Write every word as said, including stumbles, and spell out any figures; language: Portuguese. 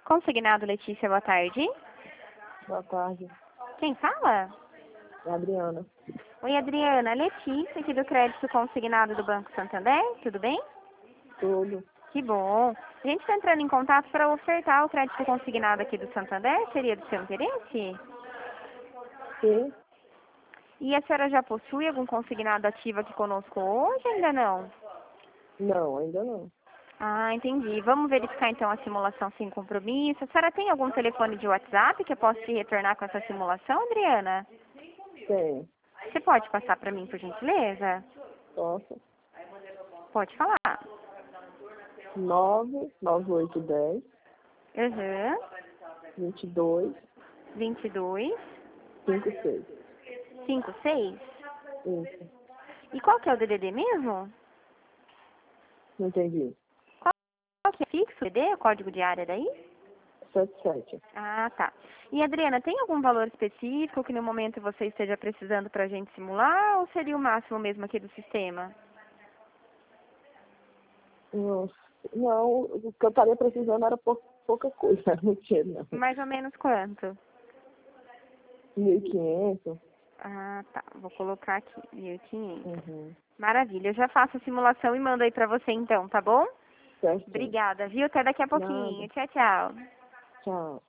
Consignado, Letícia, boa tarde. Boa tarde. Quem fala? É a Adriana. Oi, Adriana. Letícia, aqui do Crédito Consignado do Banco Santander. Tudo bem? Tudo. Que bom. A gente está entrando em contato para ofertar o crédito consignado aqui do Santander. Seria do seu interesse? Sim? E a senhora já possui algum consignado ativo aqui conosco hoje? Ainda não? Não, ainda não. Ah, entendi. Vamos verificar então a simulação sem compromisso. A senhora tem algum telefone de WhatsApp que eu possa te retornar com essa simulação, Adriana? Tem. Você pode passar para mim, por gentileza? Posso? Pode falar. nove nove oito dez Uhum. vinte e dois vinte e dois, cinquenta e seis. cinquenta e seis. Isso. E qual que é o D D D mesmo? Não entendi. Qual que é fixo? D D D, o código de área daí? sete sete. Ah, tá. E Adriana, tem algum valor específico que no momento você esteja precisando para a gente simular ou seria o máximo mesmo aqui do sistema? Não, não, o que eu estaria precisando era pou, pouca coisa, não tinha não. Mais ou menos quanto? mil e quinhentos. Ah, tá. Vou colocar aqui, mil e quinhentos. Uhum. Maravilha. Eu já faço a simulação e mando aí pra você então, tá bom? Certo. Obrigada, viu? Até daqui a pouquinho. Nada. Tchau, tchau. Tchau.